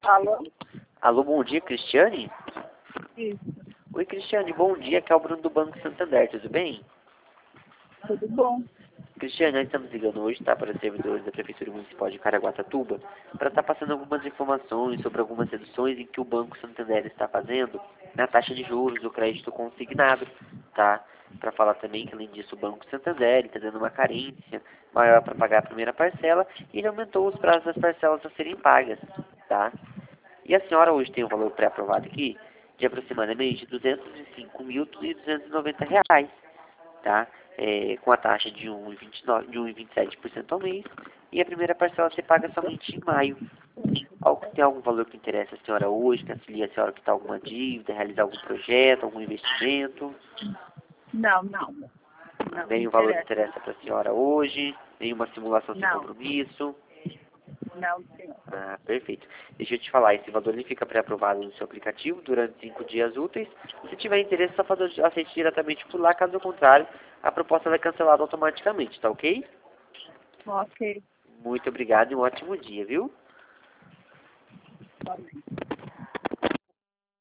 Alô? Alô, bom dia, Cristiane? Isso, Oi, Cristiane, bom dia, aqui é o Bruno do Banco Santander, tudo bem? tudo bom? Cristiane, nós estamos ligando hoje, tá, para os servidores da Prefeitura Municipal de Caraguatatuba, para estar passando algumas informações sobre algumas reduções em que o Banco Santander está fazendo na taxa de juros do crédito consignado, tá? Para falar também que, além disso, o Banco Santander está dando uma carência maior para pagar a primeira parcela e ele aumentou os prazos das parcelas a serem pagas, tá? E a senhora hoje tem um valor pré-aprovado aqui de aproximadamente R$ 205.290, tá? Com a taxa de 1,29, de 1,27% ao mês, e a primeira parcela você paga somente em maio. Tem algum valor que interessa a senhora hoje, que auxilia a senhora que está alguma dívida, realizar algum projeto, algum investimento? Não, não me Nenhum valor que interessa. interessa para a senhora hoje? Nenhuma simulação sem Não, compromisso? não, senhor. Ah, perfeito. Deixa eu te falar, esse valor ele fica pré-aprovado no seu aplicativo durante 5 dias úteis. Se tiver interesse, só fazer aceite diretamente por lá, caso contrário, a proposta vai ser cancelada automaticamente, tá ok? Ok, Muito obrigado e um ótimo dia, viu? somente.